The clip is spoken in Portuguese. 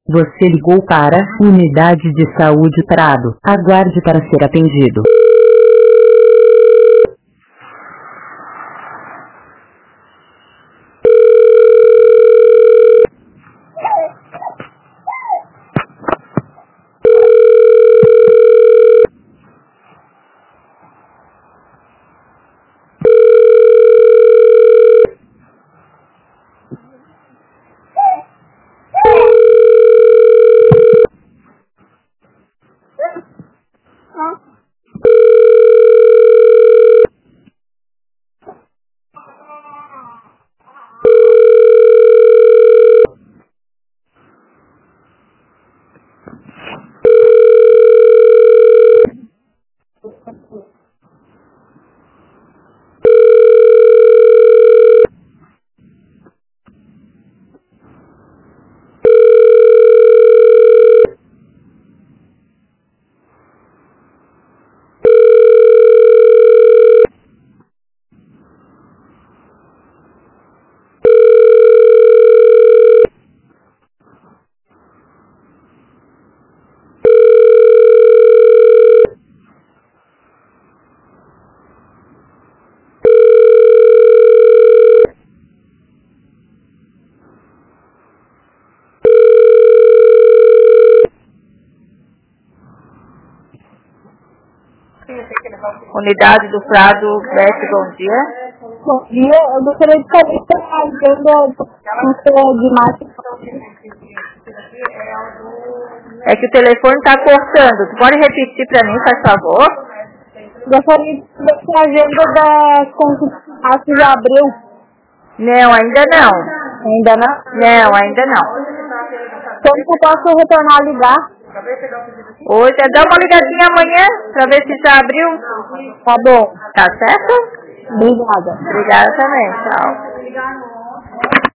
Você ligou para Unidade de Saúde Prado. Aguarde para ser atendido. Unidade do Prado, Beth, bom dia. Bom dia, eu gostaria de saber se a agenda de marketing. É que o telefone está cortando. Tu pode repetir para mim, faz favor? Gostaria de saber se a agenda da consulta já abriu. Não, ainda não. Ainda não? Não, ainda não. Como que eu posso retornar a ligar? Hoje, dá uma ligadinha amanhã para ver se já abriu. Tá bom. Tá certo? Obrigada. Obrigada também, tchau.